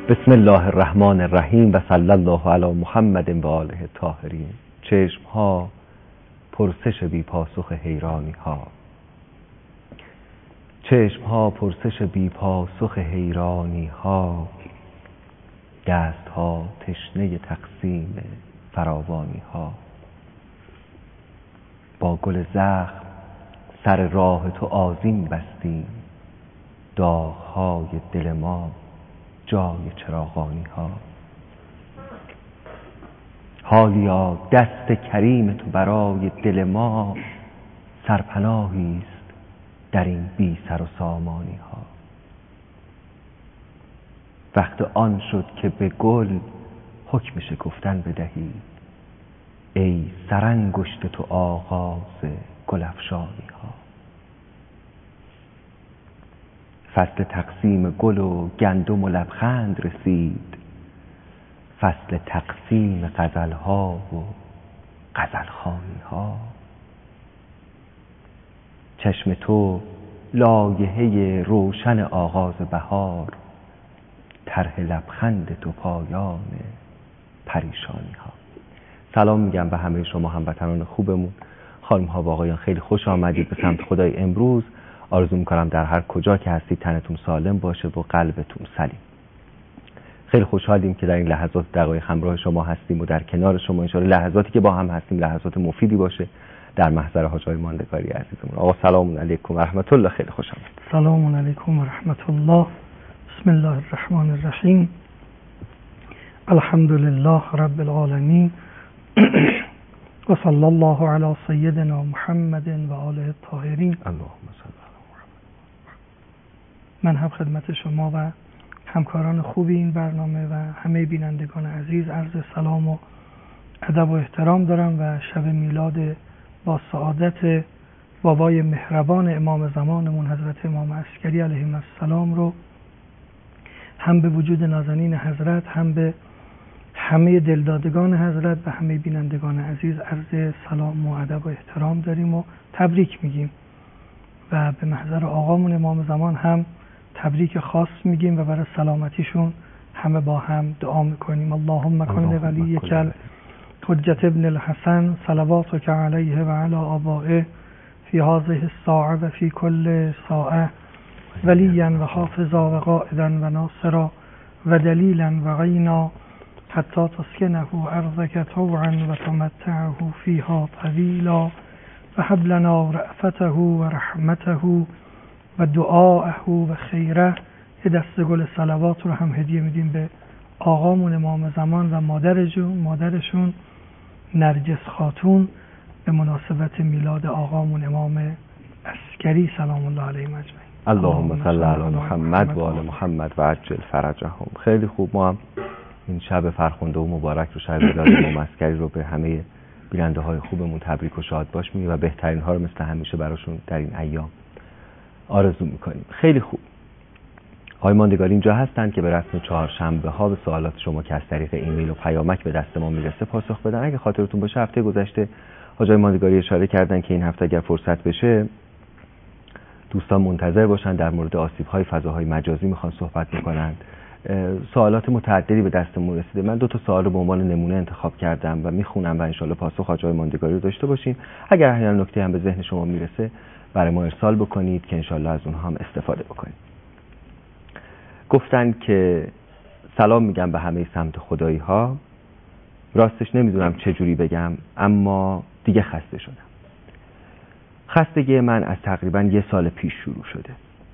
بسم الله الرحمن الرحیم و صلی الله علی محمد و آله الطاهرین. چشم ها پرسش بی پاسخ حیرانی ها، چشم ها پرسش بی پاسخ حیرانی ها، دست ها تشنه تقسیم فراوانی ها. با گل زخم سر راه تو آذین بستیم، داغ های دل ما جای چراغانی ها. حالیا دست کریم تو برای دل ما سرپناهی است در این بی سر و سامانی ها. وقت آن شد که به گل حکم شکفتن بدهید، ای سرانگشت تو آغاز گل افشانی ها. فصل تقسیم گل و گندم و لبخند رسید، فصل تقسیم غزل ها و غزل خوانی ها. چشم تو لایحه روشن آغاز بهار، طرح لبخند تو پایان پریشانی ها. سلام میگم به همه شما هموطنان خوبمون، خانم ها و آقایان، خیلی خوش آمدید به سمت خدای امروز. آرزو میکنم در هر کجا که هستید تنتون سالم باشه و قلبتون سلیم. خیلی خوشحالیم که در این لحظات دقایق همراه شما هستیم و در کنار شما. انشاءالله لحظاتی که با هم هستیم لحظات مفیدی باشه در محضر حاجای ماندگاری عزیزمون. آقا سلام علیکم و رحمت الله، خیلی خوش آمدید. سلام علیکم و رحمت الله. بسم الله الرحمن الرحیم. الحمد لله رب العالمین و صلی الله علی سیدنا محمد و آله الطاهرین. اللهم صل علی محمد. من هم خدمت شما و همکاران خوبی این برنامه و همه بینندگان عزیز عرض سلام و ادب و احترام دارم و شب میلاد با سعادت بابای مهربان امام زمانمون حضرت امام عسکری علیهم السلام رو هم به وجود نازنین حضرت، هم به همه دلدادگان حضرت و همه بینندگان عزیز عرض سلام و ادب و احترام داریم و تبریک میگیم و به محضر آقامون امام زمان هم تبریک خاص میگیم و برای سلامتیشون همه با هم دعا میکنیم. اللهم کن لولیک حجت ابن الحسن صلواتک علیه و علی آبائه فی هذه الساعه و فی کل ساعه ولیا و حافظا و قائدا و ناصرا و دلیلا و غینا حتی تسکنه ارضک طوعا و تمتعه فیها طویلا و هب لنا رأفته و رحمته و دعاءه و خیره. یه دست گل صلوات رو هم هدیه میدیم به آقامون امام زمان و مادرشون نرجس خاتون به مناسبت میلاد آقامون امام عسکری سلام الله علیهم اجمعین. اللهم صل علی محمد و آل محمد و عجل فرجهم. خیلی خوب، ما هم این شب فرخنده و مبارک رو، شب میلاد امام عسکری رو به همه بیننده های خوبمون تبریک و شاد باش میگیم و بهترین ها رو مثل همیشه براشون در این ایام آرزو میکنیم. خیلی خوب، آقای ماندگاری اینجا هستن که به رسم چهارشنبه ها به سوالات شما که از طریق ایمیل و پیامک به دست ما میرسه پاسخ بدن. اگه خاطرتون باشه هفته گذشته آقای ماندگاری اشاره کردن که این هفته اگر فرصت بشه دوستان منتظر باشن، در مورد آسیب‌های فضاهای مجازی میخوان صحبت میکنن. سوالات متعددی به دستمون رسیده. من 2 تا سوال رو به عنوان نمونه انتخاب کردم و میخونم و انشالله پاسخ آقای ماندگاری رو داشته باشیم. اگر احیانا نکته هم به ذهن شما میرسه برای ما ارسال بکنید که انشالله از اونها هم استفاده بکنید. گفتن که سلام میگم به همه سمت خدایی ها. راستش نمیدونم چه جوری بگم، اما دیگه خسته شدم. خستگی من از تقریبا 1 سال پیش شروع شده.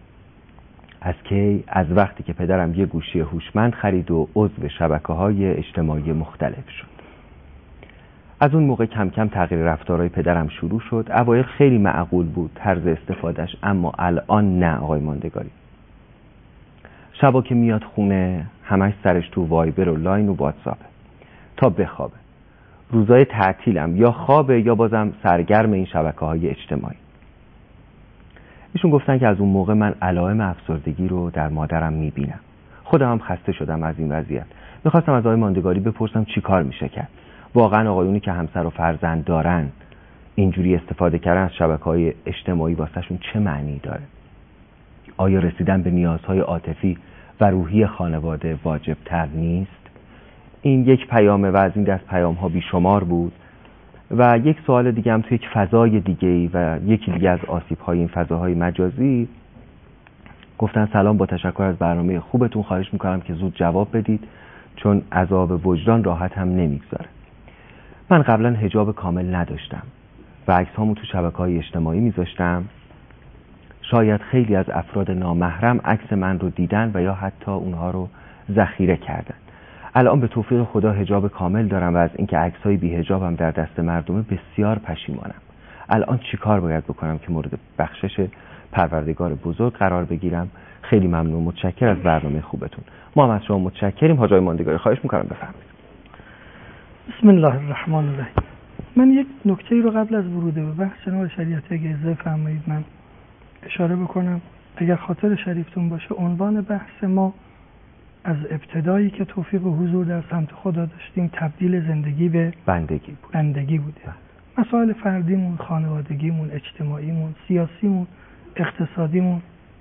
از وقتی که پدرم یه گوشی هوشمند خرید و عضو شبکه‌های اجتماعی مختلف شد. از اون موقع کم کم تغییر رفتارهای پدرم شروع شد. اوایل خیلی معقول بود طرز استفادهش، اما الان نه آقای ماندگاری. شبا که میاد خونه همش سرش تو وایبر و لاین و واتساپه تا بخوابه. روزای تعطیلم یا خوابه یا بازم سرگرم این شبکه‌های اجتماعی. ایشون گفتن که از اون موقع من علائم افسردگی رو در مادرم میبینم. خودم هم خسته شدم از این وضعیت. میخواستم از آقای ماندگاری بپرسم چی کار میشه کرد. واقعا آقایونی که همسر و فرزند دارن اینجوری استفاده کردن از شبکه‌های اجتماعی واسهشون چه معنی داره؟ آیا رسیدن به نیازهای عاطفی و روحی خانواده واجب تر نیست؟ این یک پیامه و از این دست پیام ها بیشمار بود. و یک سوال دیگه هم توی یک فضای دیگه‌ای و یکی دیگه از آسیب های این فضاهای مجازی گفتن سلام، با تشکر از برنامه خوبتون، خواهش میکنم که زود جواب بدید چون عذاب وجدان راحت هم نمیگذاره. من قبلا حجاب کامل نداشتم و عکس‌هامو تو شبکه‌های اجتماعی میذاشتم. شاید خیلی از افراد نامحرم عکس من رو دیدن و یا حتی اونها رو ذخیره کردن. الان به توفیق خدا حجاب کامل دارم و از اینکه عکس‌های بی حجابم در دست مردمه بسیار پشیمانم. الان چیکار باید بکنم که مورد بخشش پروردگار بزرگ قرار بگیرم؟ خیلی ممنون، متشکر از برنامه خوبتون. ما هم از شما متشکریم. حاج آقای ماندگاری خواهش می‌کنم بفرمایید. بسم الله الرحمن الرحیم. من یک نکته رو قبل از ورود به بحث جناب شریعت اگه اجازه فرمایید من اشاره بکنم. اگر خاطر شریفتون باشه عنوان بحث ما از ابتدایی که توفیق حضور در سمت خدا داشتیم تبدیل زندگی به بندگی بوده. مسائل فردیمون، خانوادگیمون، اجتماعیمون، سیاسیمون، اقتصادیمون،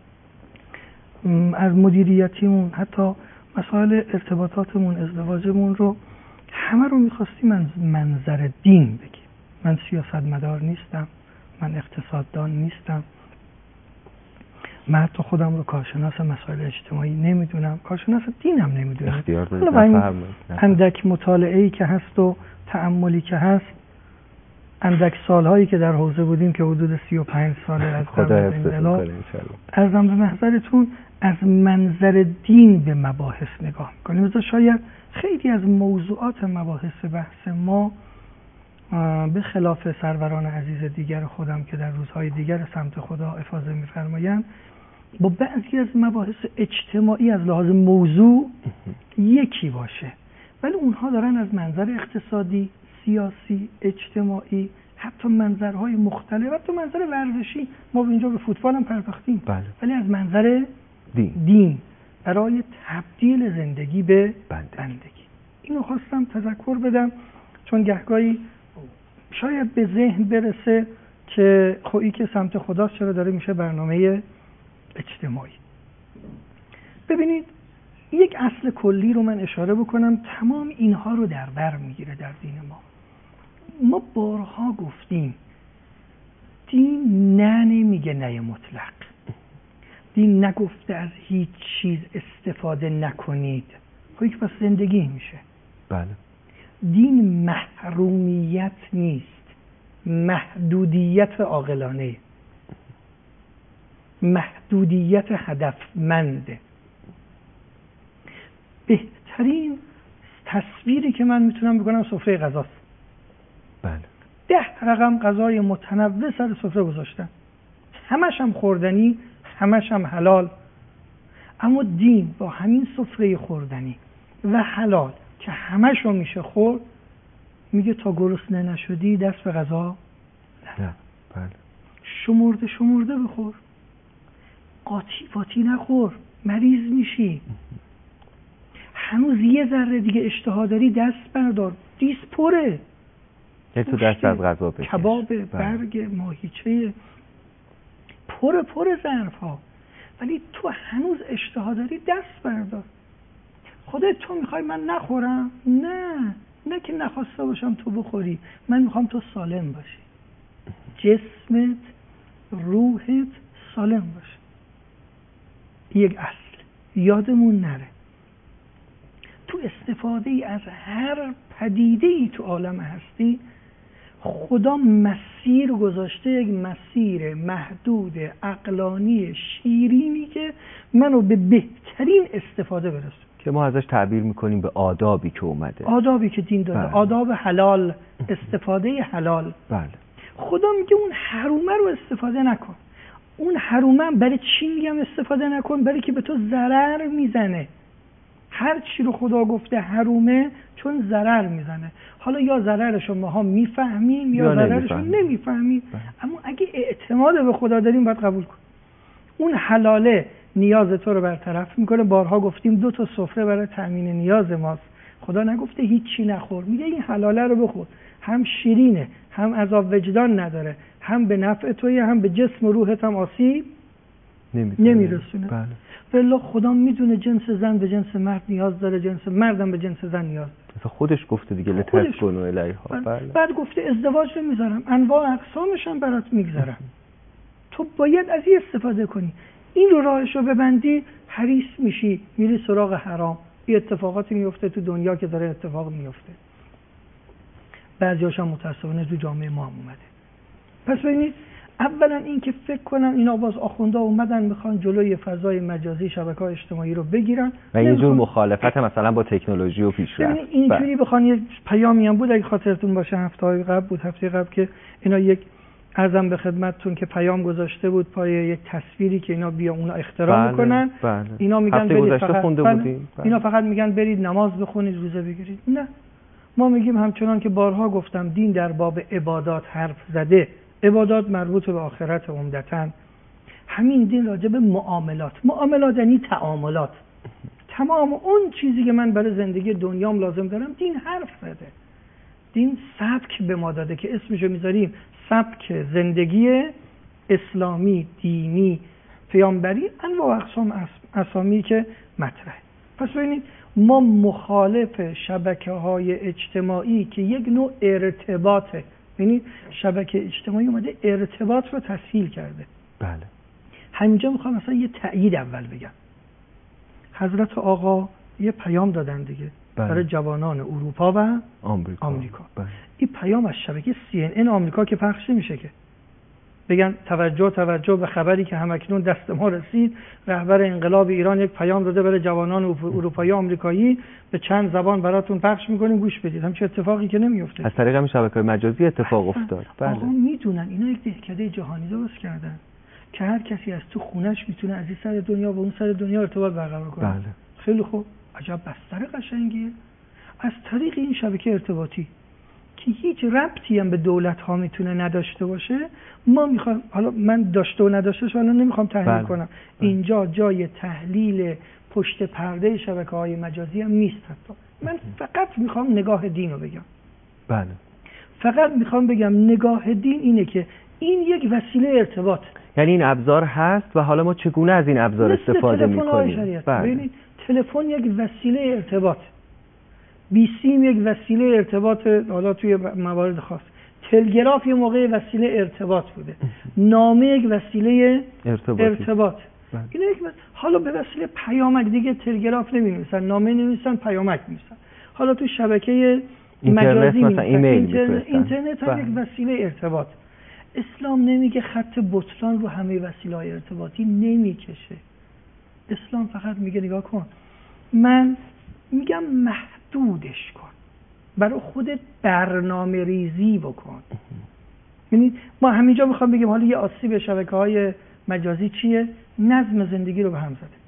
از مدیریتیمون، حتی مسائل ارتباطاتمون، ازدواجمون رو همه رو می‌خواستیم از منظر دین بگیم. من سیاستمدار نیستم، من اقتصاددان نیستم، من حتی خودم رو کارشناس مسائل اجتماعی نمیدونم، کارشناس دینم نمیدونم. حالا اندک مطالعه‌ای که هست و تأملی که هست، اندک سالهایی که در حوزه بودیم که حدود 35 ساله از خدا حفظتون کنه ارزم به محضرتون از منظر دین به مباحث نگاه میکنیم. مثلا شاید خیلی از موضوعات مباحث بحث ما به خلاف سروران عزیز دیگر خودم که در روزهای دیگر سمت خدا افاضه می‌فرمایند، با بعضی از مباحث اجتماعی از لحاظ موضوع یکی باشه، ولی اونها دارن از منظر اقتصادی، سیاسی، اجتماعی، حتی منظرهای مختلف، حتی منظر ورزشی، ما اینجا به فوتبال هم پرداختیم، ولی از منظر دین برای تبدیل زندگی به بندگی. اینو خواستم تذکر بدم چون گهگاهی شاید به ذهن برسه که خویی که سمت خداست چرا داره میشه برنامه اجتماعی. ببینید یک اصل کلی رو من اشاره بکنم، تمام اینها رو در بر میگیره در دین ما. ما بارها گفتیم دین نه نمیگه نه مطلق. دین نگفته از هیچ چیز استفاده نکنید، خویی که پس زندگی میشه. بله. دین محرومیت نیست، محدودیت عاقلانه، محدودیت هدفمنده. بهترین تصویری که من میتونم بکنم سفره غذاست. بله. 10 رقم غذای متنوع سر سفره گذاشتن، همش هم خوردنی، همش هم حلال. اما دین با همین سفره خوردنی و حلال که همش رو میشه خورد میگه تا گرسنه نشدی دست به غذا نه. بله. شمرده بخور، قاطی نخور، مریض میشی. هنوز یه ذره دیگه اشتها داری دست بردار، دیس پره، یه تو دست از غذا بکش، کباب، برگ، ماهیچه، پر ظرف ها، ولی تو هنوز اشتها داری دست بردار. خودت تو میخوای من نخورم؟ نه که نخواسته باشم تو بخوری، من میخوام تو سالم باشی، جسمت، روحت سالم باشه. یک اصل یادمون نره. تو استفاده ای از هر پدیده ای تو عالم هستی خدا مسیر گذاشته، یک مسیر محدود عقلانی شیرینی که منو به بهترین استفاده برسونه، که ما ازش تعبیر میکنیم به آدابی که اومده، آدابی که دین داده. بله. آداب حلال، استفاده حلال. بله. خدا میگه اون حرومه رو استفاده نکن. اون حرومه برای چی میگم استفاده نکن؟ برای که به تو ضرر میزنه. هر چی رو خدا گفته حرومه چون ضرر میزنه. حالا یا ضررش رو ماها میفهمیم یا ضررش رو نمیفهمیم، اما اگه اعتماد به خدا داریم باید قبول کن. اون حلاله نیاز تو رو برطرف میکنه. بارها گفتیم 2 تا سفره برای تامین نیاز ماست. خدا نگفته هیچی نخور، میگه این حلاله رو بخور، هم شیرینه، هم عذاب وجدان نداره، هم به نفع توی، هم به جسم و روحت هم آسیب نمیرسونه. بله. والله خدا میدونه جنس زن به جنس مرد نیاز داره، جنس مردم به جنس زن نیاز داره. مثلا خودش گفته دیگه لتسکنوا الیها. بله. بعد گفته ازدواج رو میذارم، انواع اقسامش هم برات میگذارم. تو باید از این استفاده کنی. این رو راهش رو ببندی، حریص میشی، میری سراغ حرام. این اتفاقاتی میفته تو دنیا که داره اتفاق میفته. بعضی‌هاش هم متأسفانه تو جامعه ما هم اومده. پس ببینید، اولا این که فکر کنن اینا باز آخوندا اومدن میخوان جلوی فضای مجازی شبکه‌های اجتماعی رو بگیرن و یه جور مخالفت مثلا با تکنولوژی و پیشرفت. ببینید اینجوری بخوان یه پیامی هم بود، اگه خاطرتون باشه هفته قبل که اینا یک عرضم به خدمتتون که پیام گذاشته بود پای یک تصویری که اینا بیا اونا اختراع میکنن. بله. اینا میگن برید فقط خونده بودیم. اینا فقط میگن برید نماز بخونید، روزه بگیرید. نه، ما میگیم همچنان که بارها گفتم دین در باب عبادات حرف زده. عبادات مربوط به آخرت عمدتاً. همین دین راجع به معاملات یعنی تعاملات. تمام اون چیزی که من برای زندگی دنیام لازم دارم دین حرف زده. دین سبک به ما داده که اسمشو میذاریم سبک زندگی اسلامی دینی پیامبری، انواع اقسام اسامی که مطرحه. پس ببینید ما مخالف شبکه‌های اجتماعی که یک نوع ارتباطه. ببینید شبکه اجتماعی اومده ارتباط رو تسهیل کرده. بله. همینجا میخوام مثلا یه تأیید اول بگم. حضرت آقا یه پیام دادن دیگه. بله. برای جوانان اروپا و آمریکا. بله. این پیام از شبکه CNN آمریکا که پخش میشه که بگن توجه به خبری که همکنون دست ما رسید، رهبر انقلاب ایران یک پیام داده برای جوانان اروپایی و آمریکایی، به چند زبان براتون پخش میکنیم، گوش بدید. همچین اتفاقی که نمیفته. از طریق همین شبکه‌های مجازی اتفاق افتاد. بله. آقا میدونن اینا یک دهکده جهانی درست کردن که هر کسی از تو خونش میتونه از این سر دنیا و اون سر دنیا ارتباط برقرار کنه. بله. خیلی خوب، عجب بستر قشنگیه. از طریق این شبکه ارتباطی که هیچ ربطی هم به دولت ها میتونه نداشته باشه، ما میخوایم، حالا من داشته و نداشتهش الان نمیخوام تحلیل کنم. اینجا جای تحلیل پشت پرده شبکه‌های مجازی هم نیست. حتی من فقط میخوام نگاه دین رو بگم. بله. فقط میخوام بگم نگاه دین اینه که این یک وسیله ارتباط، یعنی این ابزار هست و حالا ما چگونه از این ابزار استفاده میکنیم. ببینید تلفن یک وسیله ارتباط، بیسیم یک وسیله ارتباط، حالا توی موارد خاص تلگراف یه موقع وسیله ارتباط بوده، نامه یک وسیله ارتباط. اینا حالا به وسیله پیامک دیگه تلگراف نمی‌نویسن، نامه نمی‌نویسن، پیامک می‌نویسن. حالا تو شبکه مجازی مثلا اینترنت هم یک وسیله ارتباط. اسلام نمیگه خط بطلان رو همه وسیله‌های ارتباطی نمیکشه. اسلام فقط میگه نگاه کن، من میگم محدودش کن، برای خودت برنامه ریزی بکن. یعنی ما همینجا میخوام بگیم حالا یه آسیب شبکه‌های مجازی چیه؟ نظم زندگی رو به هم زده.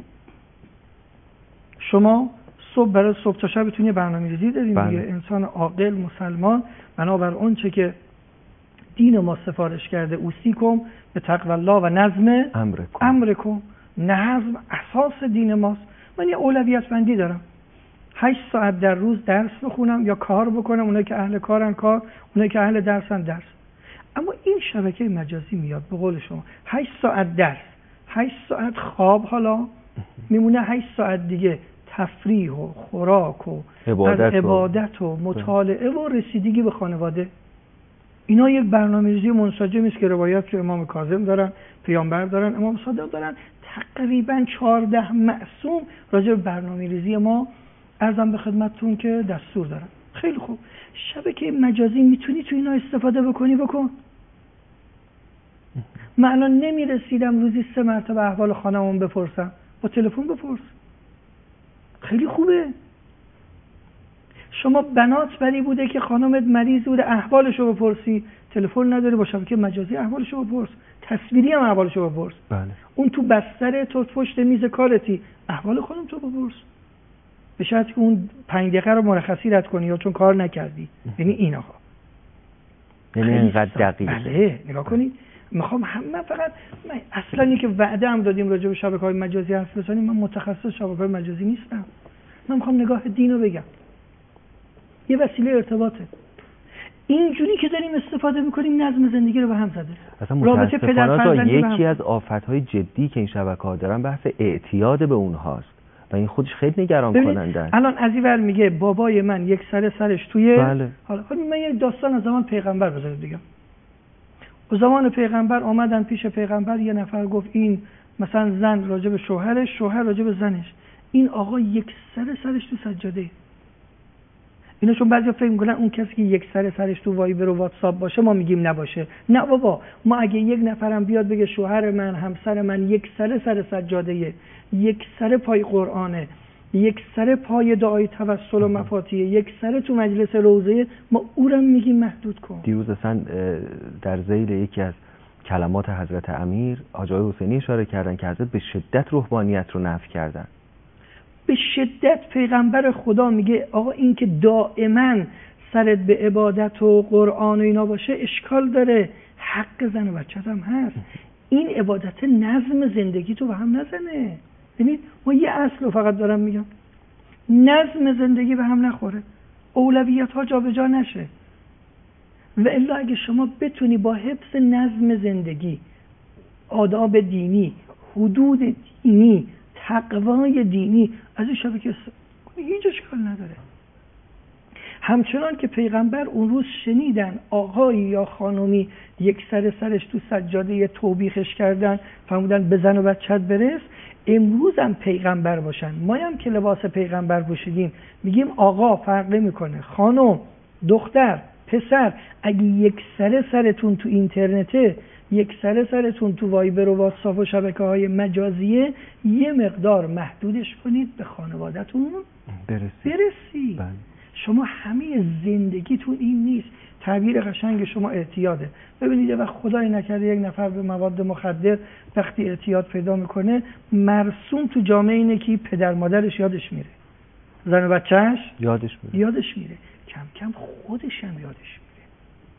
شما برای صبح تا شبتون یه برنامه ریزی دارین دیگه. انسان عاقل مسلمان بنابر اون چه که دین ما سفارش کرده، اوصیکم به تقوی الله و نظم امرکم. نظم اساس دین ماست. من یه اولویت بندی دارم، 8 ساعت در روز درس بخونم یا کار بکنم، اونایی که اهل کارن کار، اونایی که اهل درسن درس. اما این شبکه مجازی میاد به قول شما 8 ساعت درس، 8 ساعت خواب، حالا میمونه 8 ساعت دیگه تفریح و خوراک و عبادت و مطالعه و رسیدگی به خانواده. اینا یک برنامه‌ریزی منسجمی است که روایات رو امام کاظم دارن، پیامبر دارن، امام صادق دارن. تقریباً 14 معصوم راجع به برنامه‌ریزی ما عرضم به خدمتتون که دستور دارن. خیلی خوب، شبکه مجازی میتونی تو اینا استفاده بکن. من الان نمیرسیدم روزی 3 مرتبه احوال خانمم بپرسم، با تلفن بپرس. خیلی خوبه. شما بنات بری بوده که خانمت مریض بوده احوالشو بپرسی، تلفن نداری، با شبکه مجازی احوالشو بپرس، تصویری هم احوالشو بپرس. بله. اون تو بستر، تو پشت میز کارتی، احوال خانم تو بپرس، به شرطی که اون 5 دقیقه رو مرخصی رد کنی یا چون کار نکردی. یعنی اینا ها، یعنی اینقدر دقیق. بله نگاه کنید. من فقط اصلا اینکه وعده هم دادیم راجع به شبکه‌های مجازی حرف بزنیم، من متخصص شبکه‌های مجازی نیستم. من میخوام نگاه دین رو بگم. یه وسیله ارتباطه. اینجوری که داریم استفاده میکنیم نظم زندگی رو به هم زده. اصلا متاسفانه یکی از آفت‌های جدی که این شبکه‌ها دارن بحث اعتیاد به اونهاست و این خودش خیلی نگران کننده است. الان از این ور میگه بابای من یک سرش توی بله. حالا من یه داستان از زمان پیغمبر بذارم دیگه. و زمان پیغمبر آمدن پیش پیغمبر، یه نفر گفت این مثلا زن راجع به شوهرش، شوهر راجع به زنش، این آقا یک سرش تو سجاده. اینا چون بعضیا فکر میکنن اون کسی که یک سرش تو وایبر و واتساپ باشه ما میگیم نباشه. نه بابا، ما اگه یک نفرم بیاد بگه شوهر من، همسر من یک سر سجاده، یک سر پای قرآنه، یک سر پای دعای توسل و مفاتیح، یک سر تو مجلس روضه، ما اونم میگیم محدود کن. دیروز اصلا در ذیل یکی از کلمات حضرت امیر حاج آقای حسینی اشاره کردن که حضرت به شدت روحانیت رو نفی کردن. به شدت پیغمبر خدا میگه آقا این که دائما سرت به عبادت و قرآن و اینا باشه اشکال داره، حق زن و بچت هم هست. این عبادت نظم زندگی تو به هم نزنه. ببینید ما یه اصل رو فقط دارم میگم، نظم زندگی به هم نخوره، اولویت ها جا به جا نشه. و الا اگه شما بتونی با حفظ نظم زندگی، آداب دینی، حدود دینی، تقوای دینی از این شبکه هیچ اشکال نداره. همچنان که پیغمبر اون روز شنیدن آقایی یا خانومی یک سرش تو سجاده توبیخش کردن، فرمودن به زن و بچت برس، امروز هم پیغمبر باشن، ما هم که لباس پیغمبر پوشیدیم میگیم آقا فرق نمیکنه، خانم، دختر، پسر، اگه یک سرتون تو اینترنته، یک سرتون تو وایبر و واتساپ و شبکه‌های مجازیه، یه مقدار محدودش کنید، به خانواده‌تون برسی. شما همه زندگیتون این نیست. تعبیر قشنگ شما اعتیاده. ببینید و خدای نکرده یک نفر به مواد مخدر وقتی اعتیاد پیدا میکنه، مرسوم تو جامعه اینه که پدر مادرش یادش میره، زن و بچهش یادش میره، کم کم خودش هم یادش میره.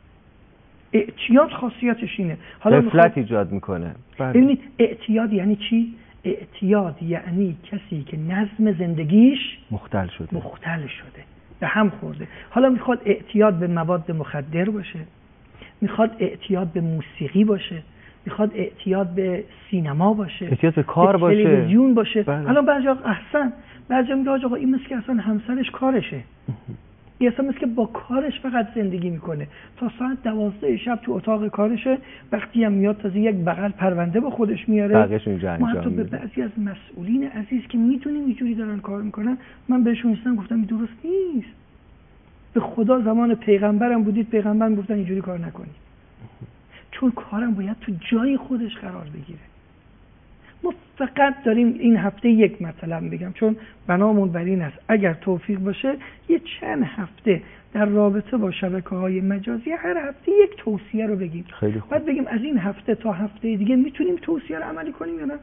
اعتیاد خاصیتش اینه. حالا غفلت ایجاد میکنه. ببینید اعتیاد یعنی چی؟ اعتیاد یعنی کسی که نظم زندگیش مختل شده، به هم خورده. حالا میخواد اعتیاد به مواد مخدر باشه، میخواد اعتیاد به موسیقی باشه، میخواد اعتیاد به سینما باشه، اعتیاد به کار باشه، تلویزیون باشه. بله. حالا بعضی میگه آقا این مثل که اصلا همسرش کارشه، این اصلا مثل که با کارش فقط زندگی میکنه، تا ساعت 12 شب تو اتاق کارشه، وقتی هم میاد تازه یک بغل پرونده با خودش میاره. ما حتی به بعضی از مسئولین عزیز که میدونیم اینجوری دارن کار میکنن، من بهشون گفتم این درست نیست. به خدا زمان پیغمبرم بودید، پیغمبر گفتن اینجوری کار نکنید، چون کارم باید تو جای خودش قرار بگیره. ما فقط داریم این هفته یک مثلا بگم، چون بنامون بر این است اگر توفیق باشه یه چند هفته در رابطه با شبکه‌های مجازی هر هفته یک توصیه رو بگیم. خیلی خوب. بعد بگیم از این هفته تا هفته دیگه میتونیم توصیه رو عملی کنیم یا نه.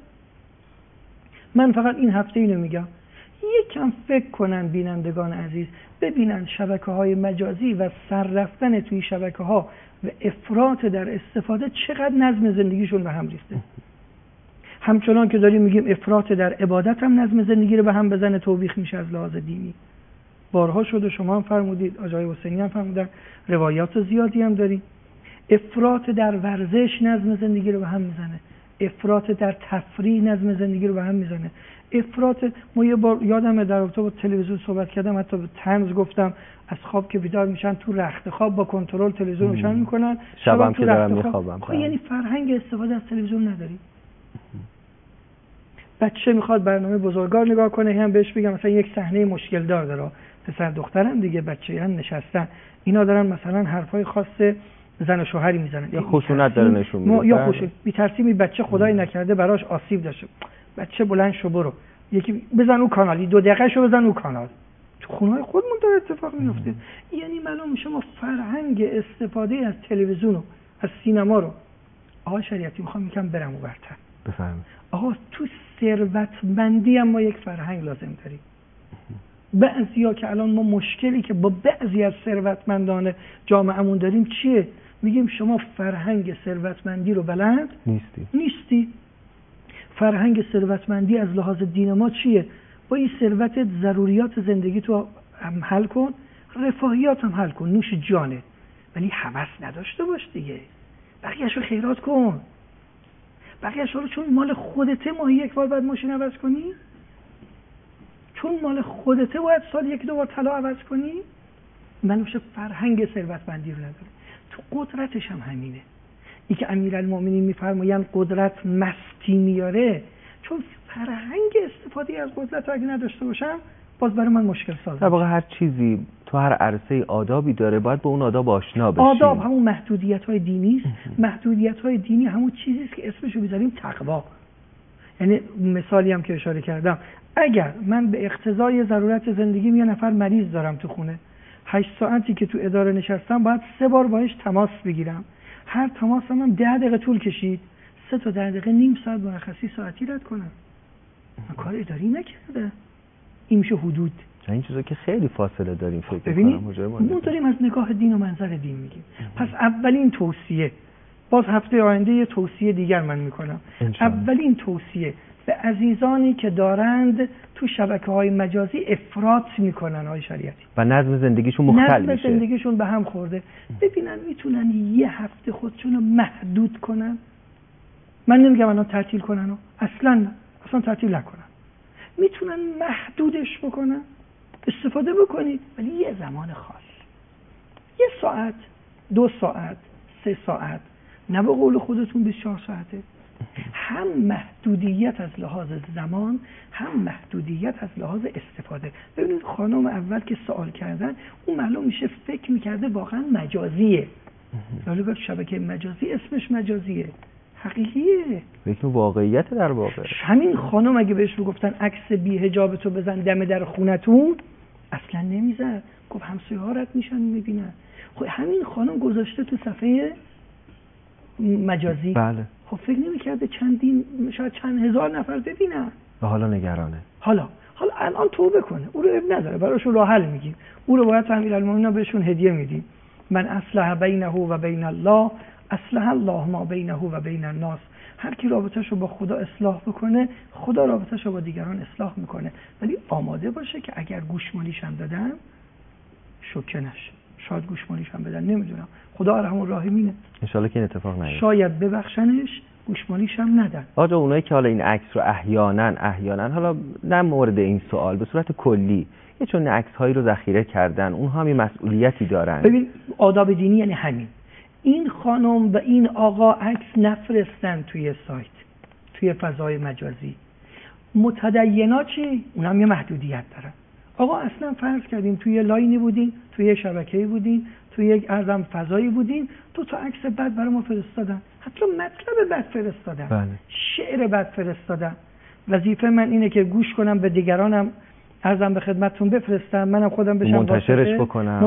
من فقط این هفته اینو میگم، یکم فکر کنن بینندگان عزیز، ببینن شبکه‌های مجازی و سر رفتن توی شبکه‌ها و افراط در استفاده چقدر نظم زندگیشون به هم ریخته. همچنان که داریم میگیم افراط در عبادت هم نظم زندگی رو به هم بزنه، توبیخ میشه از لحاظ دینی. بارها شده، شما هم فرمودید، آقای حسینی هم فرمودن، روایات زیادی هم داریم. افراط در ورزش نظم زندگی رو به هم میزنه، افراط در تفریح نظم زندگی رو به هم میزنه. افراط، ما یه بار یادمه در رابطه با تلویزیون صحبت کردم، حتی به طنز گفتم از خواب که بیدار میشن تو رخت خواب با کنترل تلویزیون روشن میکنن، شبم که دارم میخوابم. خب یعنی فرهنگ استفاده از تلویزیون نداری. بچه میخواد برنامه بزرگار نگاه کنه، هم بهش بگم مثلا یک صحنه مشکل داره، پسر دخترم دیگه بچه هم نشستن، اینا دارن مثلا حرفای خاص زن و شوهری میزنن یا خشونت داره نشون میده، یا خشونت، بی‌ترتیبی بچه خدای نکرده براش آسیب داشته، بچه بلند شو برو یکی بزن اون کانالی، 2 دقیقه شو بزن اون کانال. تو خونه‌های خودمون داره اتفاق میفته. یعنی معلوم میشه ما فرهنگ استفاده از تلویزیون و از سینما رو، آقا شریعتی میخوام یکم برم اونورتر بفرمایید. آقا تو ثروتمندی هم ما یک فرهنگ لازم داریم. بعضیا که الان ما مشکلی که با بعضی از ثروتمندان جامعهمون داریم چیه؟ میگیم شما فرهنگ ثروتمندی رو بلد نیستی. فرهنگ ثروتمندی از لحاظ دین ما چیه؟ با این ثروت ضروریات زندگی تو هم حل کن، رفاهیات هم حل کن، نوش جانه. ولی هوس نداشته باش دیگه. بقیه‌شو خیرات کن. بقیه‌شو رو چون مال خودته ماهی یک بار باید ماشین عوض کنی؟ چون مال خودته باید سال یک دو بار طلا عوض کنی؟ منوشه فرهنگ ثروتمندی رو نداره. تو قدرتش هم همینه. این که امیرالمومنین میفرمایند قدرت مستی میاره، چون فرهنگ استفاده از قدرت رو اگه نداشته باشم باز برای من مشکل سازه. در واقع هر چیزی تو هر عرصه آدابی داره، باید با اون آداب آشنا بشی. آداب همون محدودیت‌های دینی است. محدودیت‌های دینی همون چیزی است که اسمشو بذاریم تقوا. یعنی مثالی هم که اشاره کردم، اگر من به اقتضای ضرورت زندگیم یه نفر مریض دارم تو خونه، 8 ساعتی که تو اداره نشستم باید 3 بار باهاش تماس بگیرم. هر تماس هم 10 دقیقه طول کشید، 3 تا 10 دقیقه نیم ساعت مرخصی ساعتی رد کنم. من کار اداری نکرده. این میشه حدود. این چیزا که خیلی فاصله داریم فکر ببینید ما داریم از نگاه دین و منظر دین میگیم. پس اولین توصیه، باز هفته آینده یه توصیه دیگر من میکنم. اولین توصیه به عزیزانی که دارند تو شبکه‌های مجازی افراط میکنن های شریعتی و نظم زندگیشون مختل میشه، نظم زندگیشون به هم خورده، ببینن میتونن یه هفته خودشون رو محدود کنن. من نمیگم الان تعطیل کنن، اصلا تعطیل نکنن، میتونن محدودش بکنن، استفاده بکنید ولی یه زمان خاص، 1 ساعت 2 ساعت 3 ساعت، نه به قول خودتون 24 ساعته. هم محدودیت از لحاظ زمان، هم محدودیت از لحاظ استفاده. ببینید خانم اول که سوال کردن اون معلوم میشه فکر میکرده واقعا مجازیه، ولی گفت شبکه مجازی اسمش مجازیه، حقیقیه، یکی واقعیت در واقع. همین خانم اگه بهش میگفتن عکس بی حجاب تو بزن دم در خونتون اصلا نمیزد، گفت همسایه‌ها رد میشن میبینن. خب همین خانم گذاشته تو صفحه مجازی. بله. خب فکر نمی‌کرده شاید چند هزار نفر ببینن و حالا نگرانه. حالا الان توبه کنه، او رو اب نداره، براشون راه حل میگیم، او رو باید امیرالمومنین بهشون هدیه میدیم. من اصلح بینه و بین الله اصلح الله ما بینه و بین الناس. هر کی رابطه‌شو با خدا اصلاح بکنه، خدا رابطه‌شو با دیگران اصلاح میکنه. ولی آماده باشه که اگر گوشمالیش هم دادن شوکه نشه. شاید گوشمالیش هم بدن، نمیدونم، خدا ارحم الراحمینه، ان شاءالله که این اتفاق نیفته. شاید ببخشنش، گوشمالیش هم ندن. آقا اونایی که حالا این عکس رو احیانا حالا نه مورد این سوال، به صورت کلی یه چون عکس هایی رو ذخیره کردن، اونها هم مسئولیتی دارن. ببین آداب دینی یعنی همین. این خانم و این آقا عکس نفرستن توی سایت، توی فضای مجازی. متدینا چی؟ اونها هم یه محدودیت دارن. آقا اصلا فرض کردیم توی لاینی بودین، توی شبکه‌ای بودین، توی یک ارزم فضایی بودین، تو عکس بد برای ما فرستادن، حتی مطلب بد فرستادن، بله. شعر بد فرستادن. وظیفه من اینه که گوش کنم به دیگرانم، ارزم به خدمتتون بفرستم، منم خودم بشم منتشرش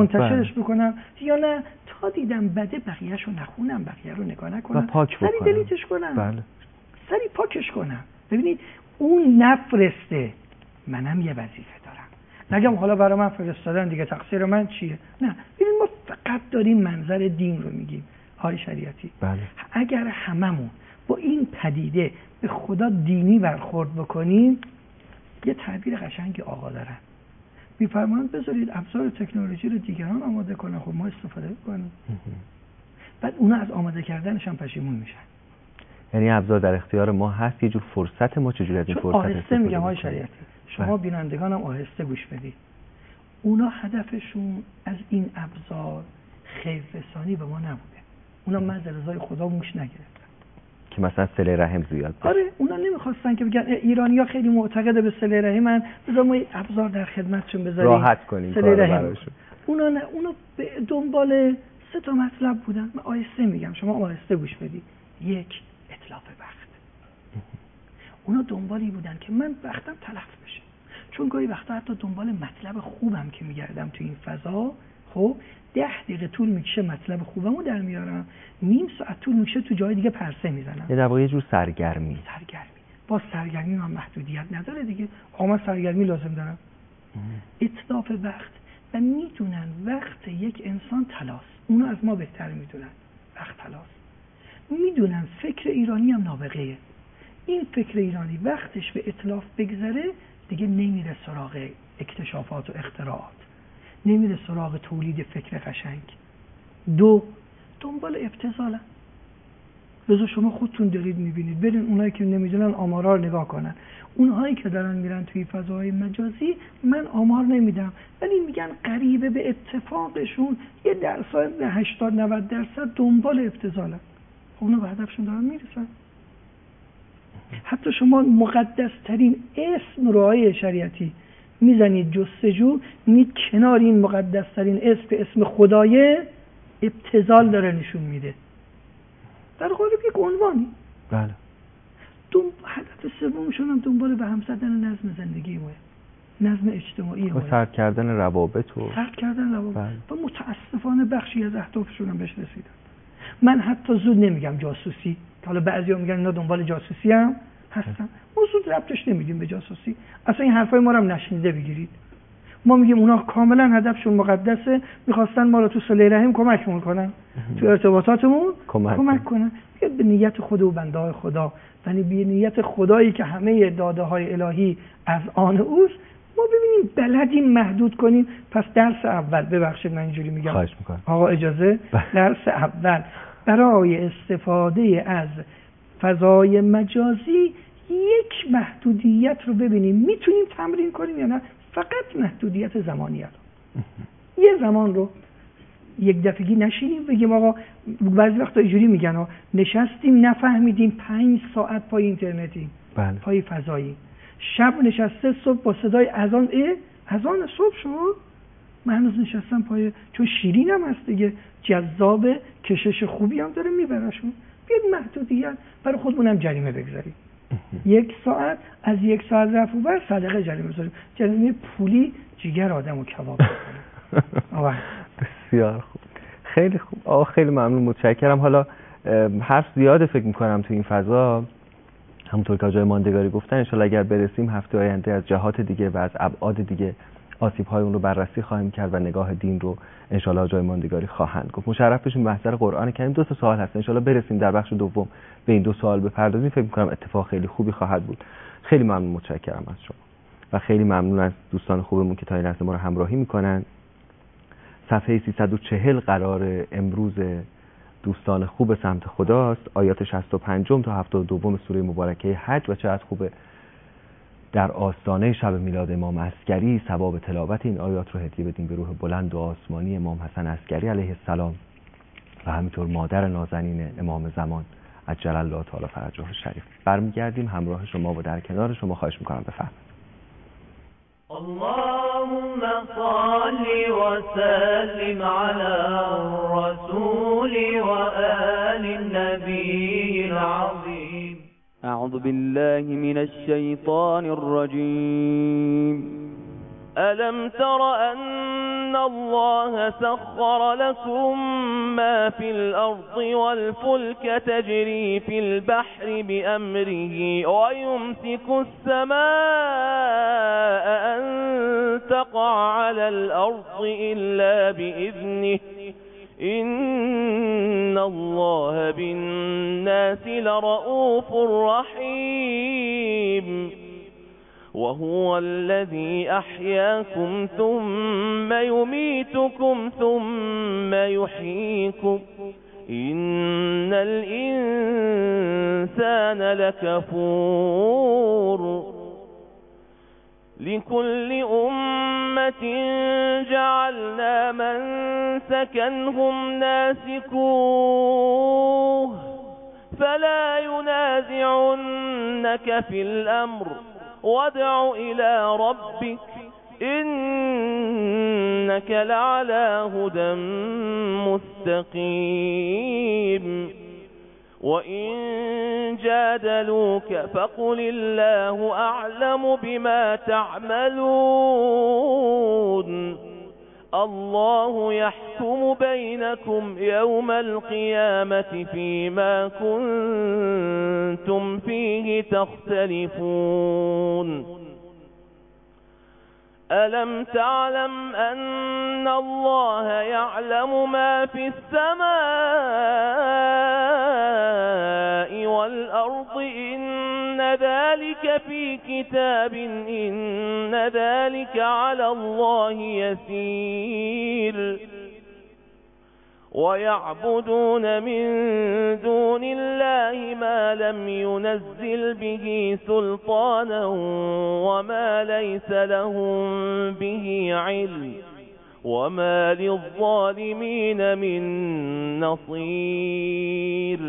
بکنم یا نه تا دیدم بده بقیه‌شو نخونم، بقیه رو نگاه نکنم، پاک بکنم، سری دلیتش کنم. بله. سری پاکش کنم. ببینید اون نفرسته، منم یه وظیفه دارم. نگم حالا برای من فرستادن دیگه تقصیر من چیه؟ نه، ببین ما فقط داریم منظر دین رو میگیم های شریعتی. بله. اگر هممون با این پدیده به خدا دینی برخورد بکنیم، یه تعبیر قشنگی آقا دارن، میفرمایند بذارید ابزار تکنولوژی رو دیگران آماده کنن، خب ما استفاده کنیم. بعد اونا از آماده کردنش هم پشیمون میشن. یعنی ابزار در اختیار ما هست، یه جور فرصت، ما چجوری از این فرصت آهسته میگم های شریعتی، شما بینندگانم آهسته گوش بدید. اونا هدفشون از این ابزار خیر رسانی به ما نبوده. اونا مد رضای خدا موش نگرفتن که مثلا صله رحم زیاد بشه. آره، اونا نمیخواستن که بگن ایرانی‌ها خیلی معتقد به صله رحمن، بذار ما ابزار در خدمتشون بذاریم راحت کنیم صله رحم. اونا نه، اونا به دنبال 3 تا مطلب بودن. من آهسته میگم، شما آهسته گوش بدید. 1. اتلاف وقت. اونا دنبالی بودن که من وقتم تلف بشه، چون گاهی وقتا حتی دنبال مطلب خوبم که میگردم تو این فضا، خب 10 دقیقه طول میکشه مطلب خوبمو در میارم، نیم ساعت طول میکشه تو جای دیگه پرسه میزنم. یه در واقع یه جور سرگرمی. با سرگرمی من محدودیت نداره دیگه. من سرگرمی لازم دارم. اتلاف وقت. و میدونن وقت یک انسان طلاست. اونا از ما بهتر میدونن وقت طلاست. میدونن فکر ایرانی هم نابغه‌ایه. این فکر ایرانی وقتش به اتلاف بگذره دیگه نمیره سراغ اکتشافات و اختراعات، نمیره سراغ تولید فکر قشنگ، 2 دنبال ابتذالن. لذا شما خودتون دارید میبینید، برین اونایی که نمیدونن آمارا رو نگاه کنن. اونهایی که دارن میرن توی فضاهای مجازی، من آمار نمیدم ولی میگن قریبه به اتفاقشون 1% 80-90% دنبال ابتذالن. اونا به هدفشون دارن میرسن. حتی شما مقدس ترین اسم رو آیه شریعتی میزنید جستجو، میید کنار این مقدس ترین اسم که اسم خدایه، ابتذال داره نشون میده در قالب یک عنوانی. بله. هدف سومشون هم دنبال به هم زدن نظم زندگی ماه، نظم اجتماعی و سرد کردن روابط و و متاسفانه بخشی از اهدافشون هم بهش رسیدن. من حتی زود نمیگم جاسوسی، که حالا بعضیا میگن اینا دنبال جاسوسی هم هستن. ما زود ربطش نمیدیم به جاسوسی. اصلا این حرفای ما رو هم نشنیده بگیرید. ما میگیم اونا کاملا هدفشون مقدسه، میخواستن ما رو تو صله رحم کمکمون کنن، تو ارتباطاتمون کمک کنن. بیاد به نیت خود و بنده های خدا، یعنی به نیت خدایی که همه داده های الهی از آن اوست، ما ببینیم بلدیم محدود کنیم. پس درس اول، ببخشید من اینجوری میگم، خواهش میکنم آقا اجازه، درس اول برای استفاده از فضای مجازی یک محدودیت رو ببینیم میتونیم تمرین کنیم یا نه. فقط محدودیت زمانی رو، یه زمان رو یک دفعگی نشینیم بگیم آقا، بعضی وقتا اینجوری میگن نشستیم نفهمیدیم 5 ساعت پای اینترنتی، بله. پای فضایی، شب نشسته صبح با صدای اذان اذان صبح شد، من هنوز نشستم پای، چون شیرین هم هست دیگه، جذاب، کشش خوبی هم داره میبرشون. بیاد محدودیت برای خودمونم جریمه بگذاریم. 1 ساعت، از 1 ساعت رفت و بر صدقه جریمه بذاریم، جریمه پولی جیگر آدمو کباب کنیم. بسیار خوب، خیلی خوب آقا، خیلی ممنون، متشکرم. حالا حرف زیاده فکر میکنم تو این فضا، همونطور که جای ماندگاری گفتن، ان شاءالله اگر برسیم هفته آینده از جهات دیگه و از ابعاد دیگه آسیب‌های اون رو بررسی خواهیم کرد و نگاه دین رو ان شاءالله جای ماندگاری خواهند گفت. مشرف بشیم به محضر قرآن کریم. 2 سوال هست، ان شاءالله برسیم در بخش دوم به این 2 سوال بپردازیم. فکر می‌کنم اتفاق خیلی خوبی خواهد بود. خیلی ممنون، متشکرم از شما و خیلی ممنون از دوستان خوبمون که تا این لحظه ما رو همراهی می‌کنن. صفحه 340 قرار امروز دوستان خوب سمت خداست، آیات 65 تا 72 سوره مبارکه حج، و چقدر خوبه در آستانه شب میلاد امام عسگری ثواب تلاوت این آیات رو هدیه بدیم به روح بلند و آسمانی امام حسن عسگری علیه السلام و همینطور مادر نازنین امام زمان عجل الله تعالی فرجه الشریف. برمیگردیم همراه شما و در کنار شما. خواهش میکنم بفرمایید. اللهم صل وسلم على الرسول وآل النبي العظيم. أعوذ بالله من الشيطان الرجيم. ألم تر أن الله سخر لكم ما في الأرض والفلك تجري في البحر بأمره ويمسك السماء أن تقع على الأرض إلا بإذنه إن الله بالناس لرؤوف رحيم. وهو الذي أحياكم ثم يميتكم ثم يحييكم إن الإنسان لكفور. لكل أمة جعلنا منسكا هم ناسكوه فلا ينازعنك في الأمر وادع إلى ربك إنك لعلى هدى مستقيم. وإن جادلوك فقل الله أعلم بما تعملون الله يحكم بينكم يوم القيامة فيما كنتم فيه تختلفون. ألم تعلم أن الله يعلم ما في السماء والأرض إن ذلك في كتاب إن ذلك على الله يسير. ويعبدون من دون الله ما لم ينزل به سلطانا وما ليس لهم به علم وما للظالمين من نصير.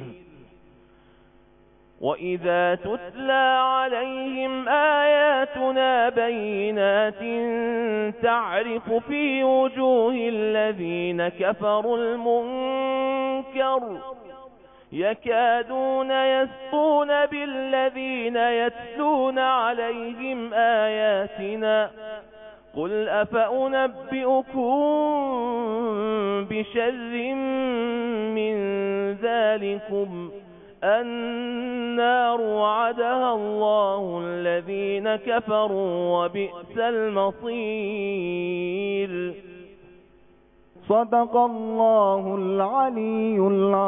وإذا تتلى عليهم آياتنا بينات تعرف في وجوه الذين كفروا المنكر يكادون يسطون بالذين يتلون عليهم آياتنا قل أفأنبئكم بشر من ذلكم النار وعدها الله الذين كفروا وبئس المصير. صدق الله العلي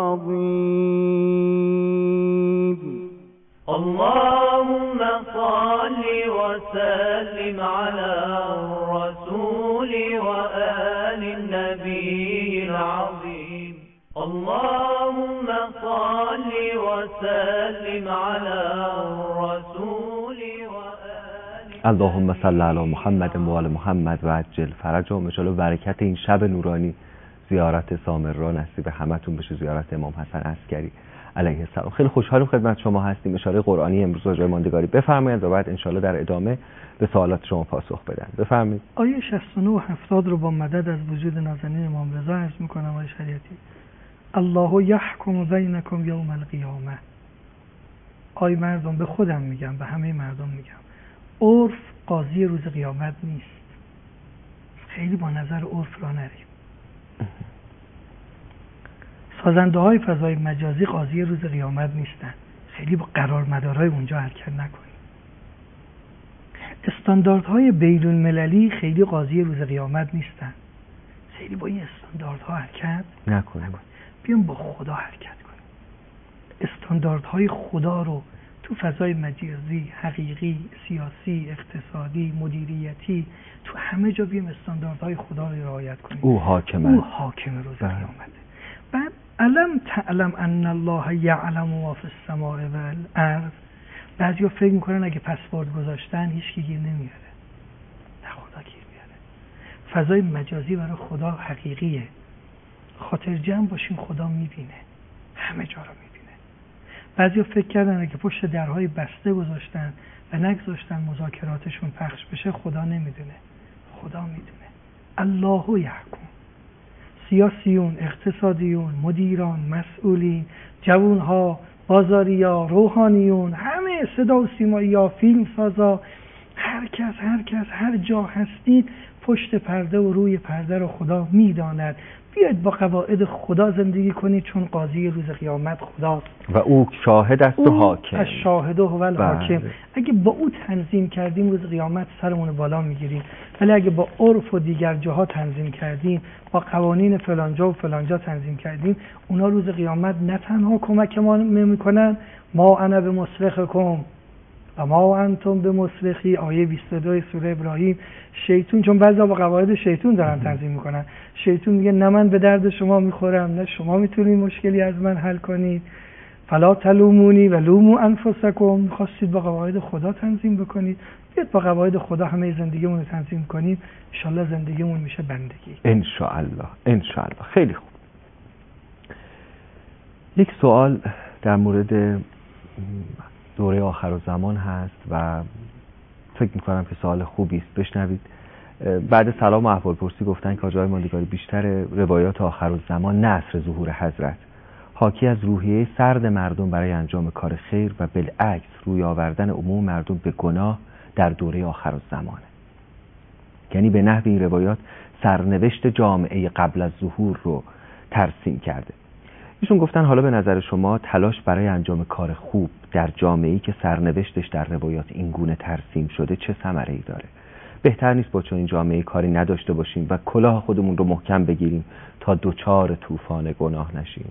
العظيم. اللهم صل وسلم على الرسول وآل النبي العظيم. اللهم صل وسلم على الرسول وآل اللهم صل علی محمد و آل محمد و عجل فرجهم. ان شاءالله برکت این شب نورانی زیارت سامرا نصیب همتون بشه، زیارت امام حسن عسکری علیه السلام. خیلی خوشحالم خدمت شما هستیم. اشاره قرآنی امروز راجع ماندگاری بفرمایید و بعد ان شاءالله در ادامه به سوالات شما پاسخ بدن. بفرمایید. آیه 69 و 70 رو با مدد از وجود نازنین امام رضا عرض می‌کنم. آیه شریعتی الله یحکم بینکم یوم القیامه. آی مردم، به خودم میگم، به همه مردم میگم، عرف قاضی روز قیامت نیست. خیلی با نظر عرف را نریم. سازنده های فضای مجازی قاضی روز قیامت نیستن. خیلی با قرارمدارهای اونجا حرکت نکنیم. استانداردهای بین المللی خیلی قاضی روز قیامت نیستن. خیلی با این استانداردها حرکت نکنیم. بیام با خدا حرکت کنیم. استانداردهای خدا رو تو فضای مجازی، حقیقی، سیاسی، اقتصادی، مدیریتی، تو همه جا بیام استانداردهای خدا رو رعایت کنیم. او حاکم روز قیامته. بعد علم تعلم ان الله یعلم ما فی السماء والارض. بعضیا فکر میکنن اگه پسورد گذاشتن هیچ کی گیر نمیاره. نه، خدا گیر میاره. فضای مجازی برای خدا حقیقیه. خاطر جمع باشیم، خدا میبینه، همه جا رو میبینه. بعضیا فکر کردن اگه پشت درهای بسته گذاشتن و نگذاشتن مذاکراتشون پخش بشه خدا نمیدونه. خدا میدونه. الله یحکم. سیاسیون، اقتصادیون، مدیران، مسئولین، جوانها، بازاریا، روحانیون، همه صدا و سیمایی‌ها، فیلمسازا، هر کس هر جا هستید پشت پرده و روی پرده رو خدا میداند. بیاید با قواعد خدا زندگی کنید، چون قاضی روز قیامت خداست و او شاهد است و حاکم. الشاهد هو الحاکم. اگه با او تنظیم کردیم روز قیامت سرمون بالا میگیریم، ولی اگه با عرف و دیگر جاها تنظیم کردیم، با قوانین فلانجا و فلانجا تنظیم کردیم، اونا روز قیامت نه تنها کمک ما نمیکنن، ما انا بمصرخکم و ما انتم بمصرخی. آیه 22 سوره ابراهیم. شیطون، چون بعضا با قواعد شیطون دارن تنظیم میکنن، شیطون میگه نه من به درد شما میخورم، نه شما میتونید مشکلی از من حل کنید. فلا تلومونی و لوموا انفسکم. میخواستید با قواعد خدا تنظیم بکنید، بیاید با قواعد خدا همه زندگیمون رو تنظیم کنیم. انشالله زندگیمون میشه بندگی. انشالله. خیلی خوب. یک سوال در مورد دوره آخر الزمان هست و فکر میکنم که سوال خوبی است. بشنوید. بعد سلام و احوالپرسی گفتن که آقای ماندگاری بیشتر روایات آخر الزمان نه عصر ظهور حضرت، حاکی از روحیه سرد مردم برای انجام کار خیر و بالعکس روی آوردن عموم مردم به گناه در دوره آخر الزمانه. یعنی به نحو این روایات سرنوشت جامعه قبل از ظهور رو ترسیم کرده. ایشون گفتن حالا به نظر شما تلاش برای انجام کار خوب در جامعه‌ای که سرنوشتش در روایات این گونه ترسیم شده چه ثمره‌ای داره؟ بهتر نیست با چنین جامعه‌ای کاری نداشته باشیم و کلاه خودمون رو محکم بگیریم تا دوچار طوفان گناه نشیم؟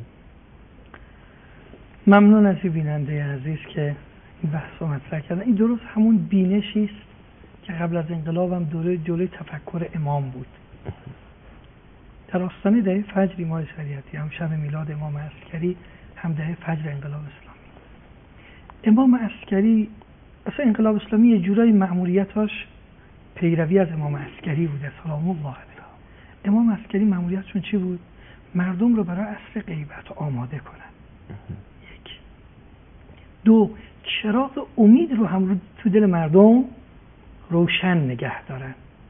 ممنون از بیننده عزیز که این بحث رو مطرح کردن. این درست همون بینشی است که قبل از انقلاب هم جلوی تفکر امام بود. در آستانه دهه فجر ماه شریعتی، هم شب میلاد امام عسکری، هم دهه فجر انقلاب اسلامی. امام عسکری اصلا انقلاب اسلامی یه جورایی مأموریتاش پیروی از امام عسکری بوده سلام الله علیه. امام عسکری مأموریتشون چی بود؟ مردم رو برای عصر غیبت آماده کنن. یک. دو، چراغ امید رو هم تو دل مردم روشن نگه دارن.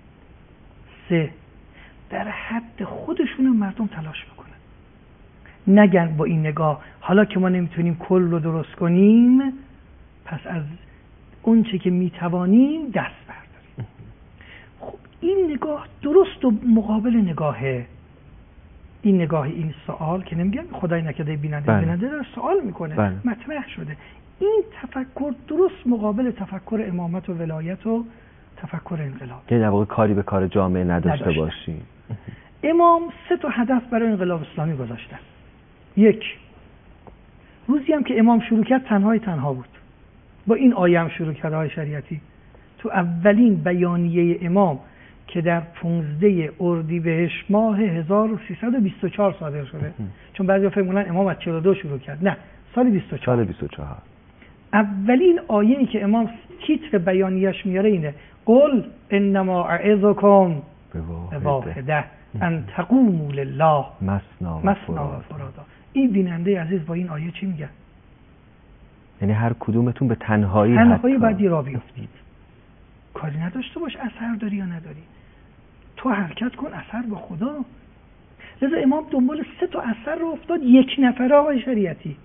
سه، در حد خودشون مردم تلاش بکنن، نگن با این نگاه حالا که ما نمیتونیم کل رو درست کنیم پس از اون چه که میتوانیم دست برداریم. خب این نگاه درست و مقابل نگاهه. این نگاه، این سوال که نمیگم خدای نکرده بیننده داره سوال میکنه، مطرح شده. این تفکر درست مقابل تفکر امامت و ولایت و تفکر انقلاب. که در واقع کاری به کار جامعه نداشته باشیم. امام 3 تا هدف برای انقلاب اسلامی گذاشتن. 1، روزی هم که امام شروع کرد تنها بود. با این آیه هم شروع کرد آیه شریعتی. تو اولین بیانیه امام که در 15 اردیبهشت ماه 1324 صادر شده، چون بعضی فکر می‌کنن امام از 42 شروع کرد، نه، سال 24. اولین آیه‌ای که امام تیتر بیانیه‌اش میاره اینه: قل انما اعظکم بواحده ان تقوموا لله مثنا و فرادا. این بیننده عزیز با این آیه چی میگه؟ یعنی هر کدومتون به تنهایی باید راه بیفتید، کاری نداشته باش اثر داری یا نداری، تو حرکت کن اثر با خدا. لذا امام دنبال 3 تا اثر رو افتاد. 1 نفره آقای شریعتی،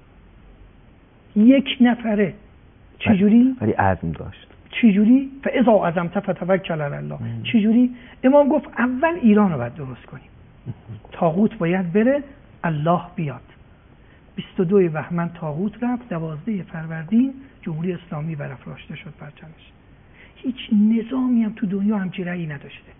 1 نفره. چجوری؟ ولی عزم داشت. چجوری؟ فاذا عزمت فتوکل علی الله. چجوری؟ امام گفت اول ایران رو باید درست کنیم، طاغوت باید بره، الله بیاد. 22 بهمن طاغوت رفت، 12 فروردین جمهوری اسلامی برافراشته شد پرچمش. هیچ نظامی هم تو دنیا همچین رأیی نداشته.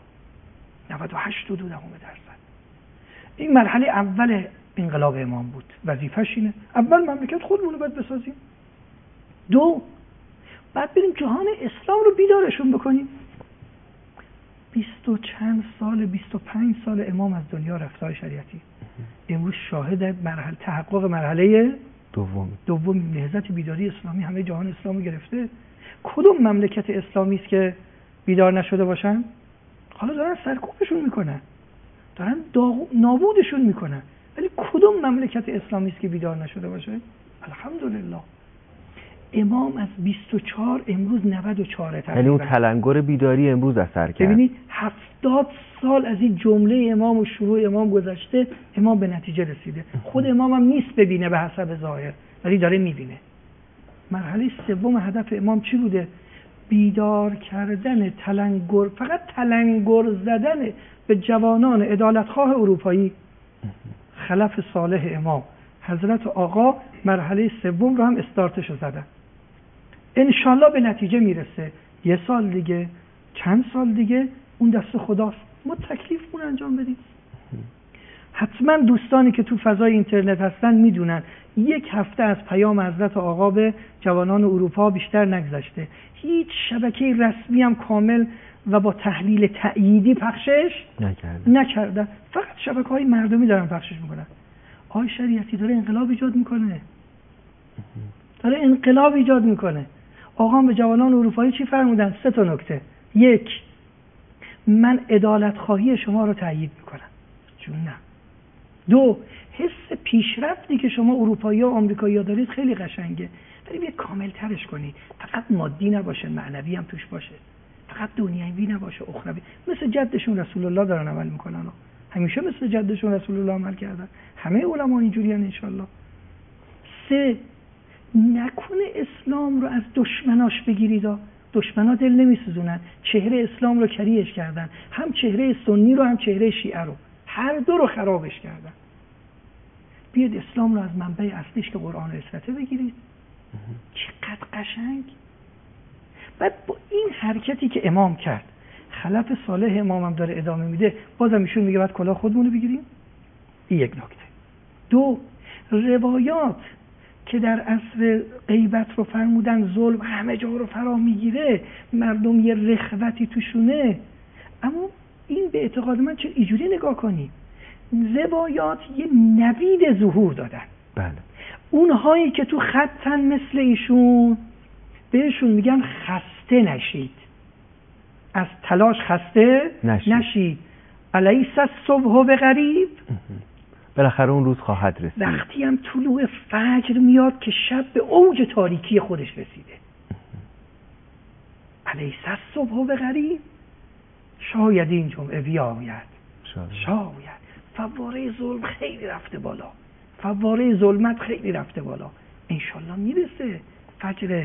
98.2%. این مرحله اول انقلاب امام بود. وظیفه‌ش اینه اول مملکت خودمون رو باید بسازیم. 2، بعد بریم جهان اسلام رو بیدارشون بکنیم. 20 و چند سال، 25 سال امام از دنیا رفت های شریعتی. امروز شاهد تحقق مرحله دوم نهضت بیداری اسلامی همه جهان اسلام رو گرفته. کدوم مملکت اسلامی است که بیدار نشده باشن؟ حالا دارن سرکوبشون میکنن، دارن نابودشون میکنن، ولی کدوم مملکت اسلامی است که بیدار نشده باشه؟ الحمدلله. امام از 24 امروز 94 تقریبا. یعنی اون تلنگر بیداری امروز اثر کرد. ببینید 70 سال از این جمله امام و شروع امام گذشته، امام به نتیجه رسیده. خود امام هم نیست ببینه به حسب ظاهر، ولی داره میبینه. مرحله سوم هدف امام چی بوده؟ بیدار کردن تلنگر، فقط تلنگر زدن به جوانان عدالتخواه اروپایی. خلف صالح امام حضرت آقا مرحله سوم رو هم استارتشو زدن. انشالله به نتیجه میرسه. 1 سال دیگه، چند سال دیگه، اون دست خداست. ما تکلیفمون انجام بدیم. حتما دوستانی که تو فضای اینترنت هستن میدونن 1 هفته از پیام حضرت آقا به جوانان اروپا بیشتر نگذشته. هیچ شبکه رسمی هم کامل و با تحلیل تأییدی پخشش نکردن. فقط شبکه‌های مردمی دارن پخشش میکنن. آقای شریعتی داره انقلاب ایجاد میکنه. آقا به جوانان اروپایی چی فرمودن؟ 3 تا نکته. 1، من عدالت خواهی شما رو تأیید میکنم. چون نه. 2، حس پیشرفتی که شما اروپایی و آمریکایی دارید خیلی قشنگه، ولی بیا کامل ترش کنی. فقط مادی نباشه، معنوی هم توش باشه. فقط دنیوی نباشه، اخروی. مثل جدشون رسول الله دارن عمل میکنن. همیشه مثل جدشون رسول الله عمل کردن. همه علما اینجوریان انشالله. 3، نکنه اسلام رو از دشمناش بگیرید. دشمنا دل نمیسوزونن، چهره اسلام رو کریش کردن، هم چهره سنی رو هم چهره شیعه رو، هر دو رو خرابش کردن. بیاد اسلام رو از منبع اصلیش که قرآن و اسرته بگیرید. چقدر قشنگ. بعد با این حرکتی که امام کرد، خلف صالح امام هم داره ادامه میده، بازم ایشون میگه بعد کلاه خودمون رو بگیریم. این 1 نکته. 2، روایات که در عصر غیبت رو فرمودن ظلم همه جا رو فرا میگیره، مردم یه رخوتی توشونه، اما این به اعتقاد من چه اینجوری نگاه کنی، روایات یه نوید ظهور دادن. بله. اونهایی که تو خطن مثل ایشون بهشون میگن خسته نشید، از تلاش خسته نشید. الیس الصبح بقریب، بالاخره اون روز خواهد رسید. وقتی هم طلوع فجر میاد که شب به اوج تاریکی خودش رسیده. الیس الصبح بقریب، شاید این جمعه بیاید، شاید. فواره ظلم خیلی رفته بالا، فواره ظلمت خیلی رفته بالا، انشالله میرسه فجر،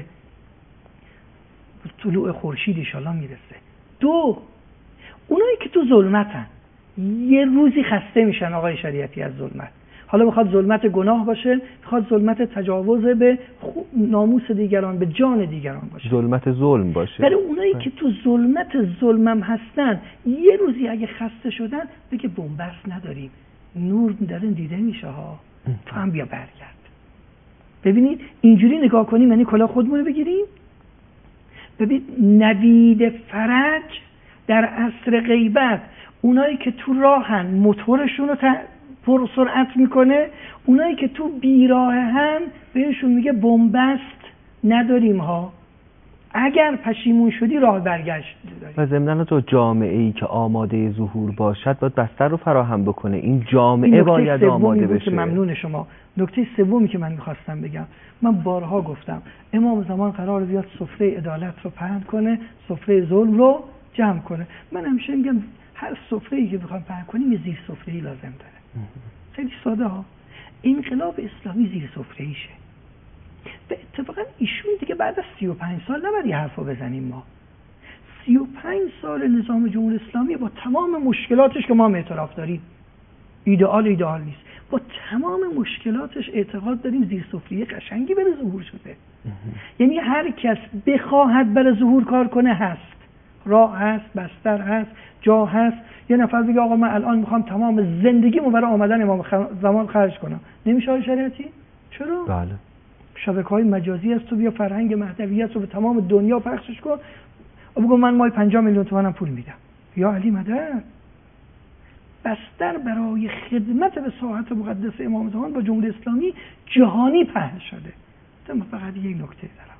طلوع خورشید انشالله میرسه. دو، اونایی که تو ظلمتن یه روزی خسته میشن آقای شریعتی از ظلمت. حالا بخواد ظلمت گناه باشه، بخواد ظلمت تجاوز به ناموس دیگران، به جان دیگران باشه، ظلمت ظلم باشه. برای اونایی که تو ظلمت ظلمم هستن یه روزی اگه خسته شدن بگه بنبست نداریم، نور داره دیده میشه ها، تو هم بیا برگرد. ببینید اینجوری نگاه کنیم یعنی کلاه خودمون رو بگیریم. ببین نوید فرج در عصر غیبت، اونایی که تو راهن موتورشون رو پر سرعت میکنه، اونایی که تو بیراهن بهشون میگه بنبست نداریم ها، اگر پشیمون شدی راه برگشت داریم. و ضمناً تو جامعه ای که آماده ظهور باشد باید بستر رو فراهم بکنه. این جامعه باید آماده بشه. ممنون شما. نکته سومی که من میخواستم بگم، من بارها گفتم امام زمان قرار بیاد سفره عدالت رو پهن کنه، سفره ظلم رو جمع کنه. من همیشه میگم هر سفره‌ای که بخوام پهن کنیم یه زیر سفره‌ای لازم داره. خیلی ساده ها. انقلاب اسلامی زیر سفره‌ایشه. به اتفاقا ایشون دیگه بعد از 35 سال نباید یه حرفو بزنیم. ما 35 سال نظام جمهوری اسلامی با تمام مشکلاتش که ما اعتراف داریم، ایدئال نیست، با تمام مشکلاتش اعتقاد داریم زیر سفره قشنگی برای ظهور شده. یعنی هر کس بخواهد برای ظهور کار کنه هست، راه هست، بستر هست، جا هست. یه نفر بگه آقا من الان میخوام تمام زندگیمو برای آمدن امام زمان خرج کنم، نمیشه آقای شریعتی؟ چرا؟ بله. شبکه‌های مجازی است، تو بیا فرهنگ مهدویت رو به تمام دنیا پخشش کن، بگو من مای 50 میلیون تومانم پول میدم. یا علی مدد. بستر برای خدمت به ساحت مقدس امام زمان با جمهوری اسلامی جهانی پهن شده. من فقط یک نکته دارم،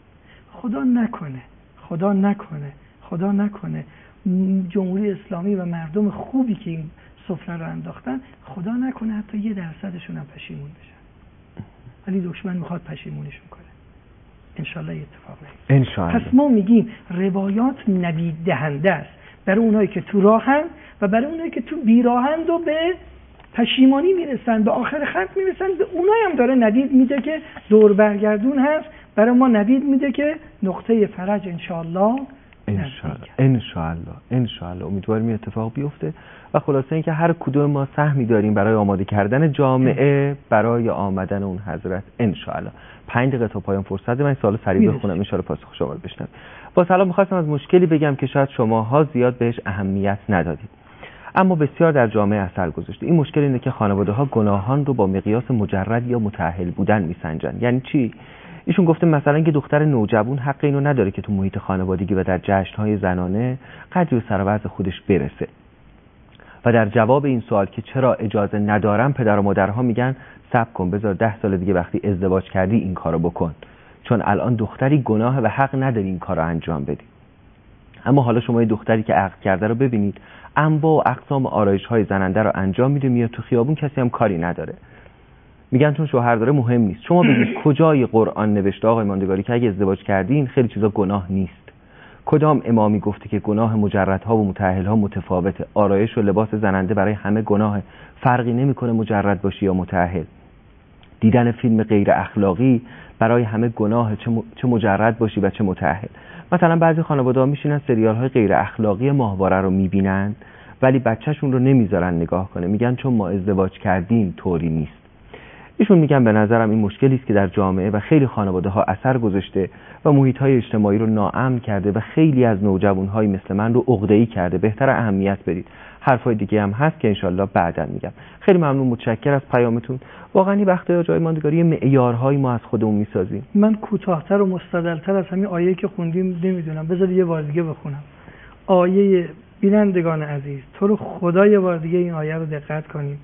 خدا نکنه جمهوری اسلامی و مردم خوبی که این سفره رو انداختن، خدا نکنه حتی 1% هم پشیمون بشن، ولی دشمن میخواد پشیمونشون کنه. انشالله یه اتفاق نیست. پس ما میگیم روایات نوید دهنده است برای اونایی که تو راهن و برای اونایی که تو بیراهند و به پشیمانی میرسن، به آخر خط میرسن. به اونایی هم داره نوید میده که دور برگردون هست، برای ما نوید میده که نقطه فرج انشالله. انشالله امیدواریم اتفاق بیفته. و خلاصه اینکه هر کدوم ما سهمی داریم برای آماده کردن جامعه برای آمدن اون حضرت انشالله. 5 دقیقه تا پایان فرصت من سوال سریع بخونم انشالله پاسخ شما رو بشنویم. با سلام، می‌خواستم از مشکلی بگم که شاید شماها زیاد بهش اهمیت ندادید اما بسیار در جامعه اثر گذاشته. این مشکل اینه که خانواده‌ها گناهان رو با مقیاس مجرد یا متأهل بودن میسنجن. یعنی چی؟ ایشون گفته مثلا که دختر نوجوان حق اینو نداره که تو محیط خانوادگی و در جشن‌های زنانه قدری سر وضع خودش برسه. و در جواب این سوال که چرا اجازه ندارم، پدر و مادرها میگن صبر کن، بذار 10 سال دیگه وقتی ازدواج کردی این کارو بکن، چون الان دختری گناه و حق نداری این کارو انجام بدی. اما حالا شما یه دختری که عقد کرده رو ببینید، انواع و اقسام آرایش‌های زننده رو انجام میده، میاد تو خیابون کسی هم کاری نداره. میگن چون شوهر داره مهم نیست. شما ببینید کجای قرآن نوشته آقای ماندگاری که اگه ازدواج کردین خیلی چیزا گناه نیست؟ کدام امامی گفته که گناه مجردها و متأهلها متفاوته؟ آرایش و لباس زننده برای همه گناه، فرقی نمیکنه مجرد باشی یا متأهل. دیدن فیلم غیر اخلاقی برای همه گناه، چه مجرد باشی و چه متأهل. مثلا بعضی خانواده‌ها میشینن سریال‌های غیر اخلاقی ماهواره رو میبینن ولی بچه‌شون رو نمیذارن نگاه کنه، میگن چون ما ازدواج کردیم طوری نیست. ایشون میگن به نظرم این مشکلی است که در جامعه و خیلی خانواده‌ها اثر گذاشته و محیط‌های اجتماعی رو ناامن کرده و خیلی از نوجوان‌های مثل من رو عقده‌ای کرده. بهتر اهمیت بدید. حرفای دیگه هم هست که انشالله بعداً میگم. خیلی ممنون، متشکرم از پیامتون. واقعا این وقته جای ماندگاری معیارهایی ما از خودمون میسازیم. من کوتاه‌تر و مستدل‌تر از همین آیه‌ای که خوندیم نمیدونم، بذار یه بار دیگه بخونم. آیه بینندگان عزیز، تو رو خدا یه بار دیگه این آیه رو دقت کنیم.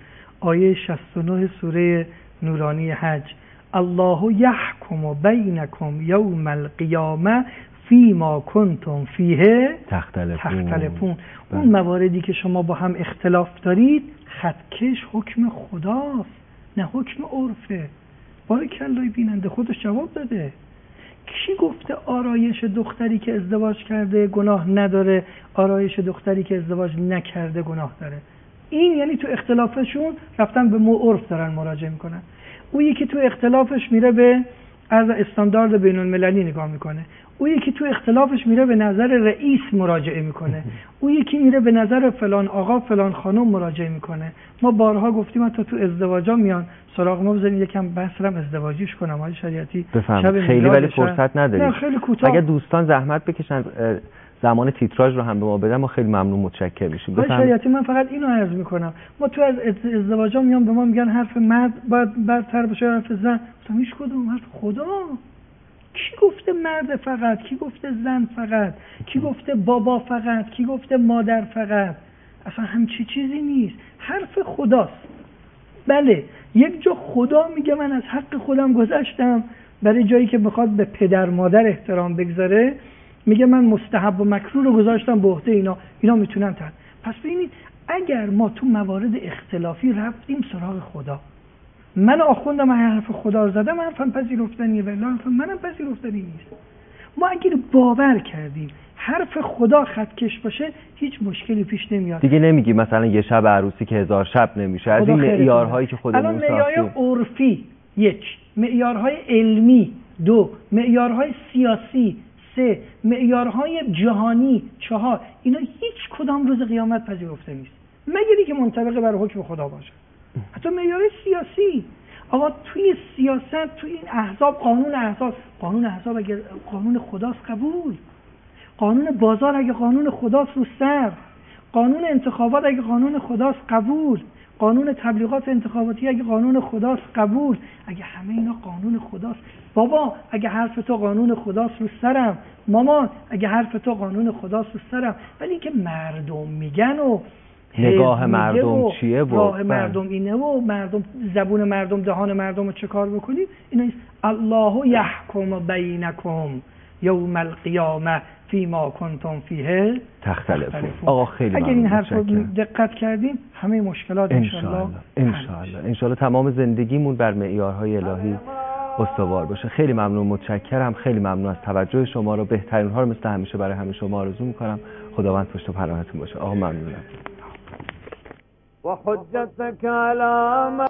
آیه 69 سوره نورانی حج، الله یحکم بینکم یوم القیامه فیما کنتم فیه تختلفون. اون مواردی که شما با هم اختلاف دارید، خطکش حکم خداست نه حکم عرفه. بارکالله بیننده خودش جواب داده. کی گفته آرایش دختری که ازدواج کرده گناه نداره، آرایش دختری که ازدواج نکرده گناه داره؟ این یعنی تو اختلافشون رفتن به عرف دارن مراجعه میکنن. او یکی تو اختلافش میره به از استاندارد بین المللی نگاه میکنه، او یکی تو اختلافش میره به نظر رئیس مراجعه میکنه، او یکی میره به نظر فلان آقا فلان خانم مراجعه میکنه. ما بارها گفتیم تا تو ازدواجا میان سراغ ما، بزنید یکم بحثم ازدواجیش کنم آقای شریعتی. خیلی ولی فرصت نداریم. خیلی کوتاه. اگه دوستان زحمت بکشن زمان تیتراژ رو هم به ما بدن ما خیلی ممنون متشکر میشیم. آقای شریعتی من فقط اینو عرض میکنم، ما تو از ازدواجا میان به ما میگن حرف مرد باید برتر باشه حرف زن. مثلا هیچ کدوم حرف خدا. کی گفته مرد فقط؟ کی گفته زن فقط؟ کی گفته بابا فقط؟ کی گفته مادر فقط؟ اصلا همچی چیزی نیست، حرف خداست. بله یک جا خدا میگه من از حق خودم گذشتم، برای جایی که بخواد به پدر مادر احترام بگذاره میگه من مستحب و مکروه رو گذاشتم به عهده اینا میتونن تن. پس ببینید اگر ما تو موارد اختلافی رفتیم سراغ خدا، من آخوندم حرف خدا رو زدم، حرفم پذیرفتنیه، والله حرفم منم پذیرفتنی نیست. ما اگر باور کردیم حرف خدا خطکش باشه هیچ مشکلی پیش نمیاد. دیگه نمیگی مثلا یه شب عروسی که 1000 شب نمیشه. از این معیارهایی که خودمون ساختیم، الان معیارهای عرفی 1، معیارهای علمی 2، معیارهای سیاسی 3، معیارهای جهانی 4، اینا هیچ کدام روز قیامت پذیرفته نیست مگر اینکه منطبق بر حکم خدا باشه. حتی معیار سیاسی، آقا توی سیاست، توی این احزاب، قانون احزاب اگر قانون خداست قبول، قانون بازار اگه قانون خداست رو سر، قانون انتخابات اگه قانون خداست قبول، قانون تبلیغات انتخاباتی اگه قانون خداست قبول. اگه همه اینا قانون خداست، بابا اگه حرف تو قانون خداست رو سرم، مامان اگه حرف تو قانون خداست رو سرم. ولی اینکه مردم میگن و نگاه مردم چیه و راه مردم اینه و مردم زبون مردم دهان مردم رو چه کار بکنیم، اینا الله یحکم بینکم یوم القیامه فیما کنتم فیه تختلفون. آقا خیلی اگر این حرف رو دقت کردیم همه مشکلات انشالله تمام زندگیمون بر معیارهای الهی استوار باشه. خیلی ممنون، متشکرم، خیلی ممنون از توجه شما رو. بهترین ها رو مثل همیشه برای همه شما آرزو میکنم. خداوند پشت و پناهتون باشه. آقا ممنونم. وحجتك على